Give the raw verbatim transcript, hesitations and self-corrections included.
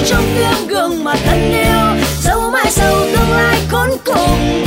trong tiếng gương mặt thân yêu, dẫu mãi sau tương lai khốn cùng.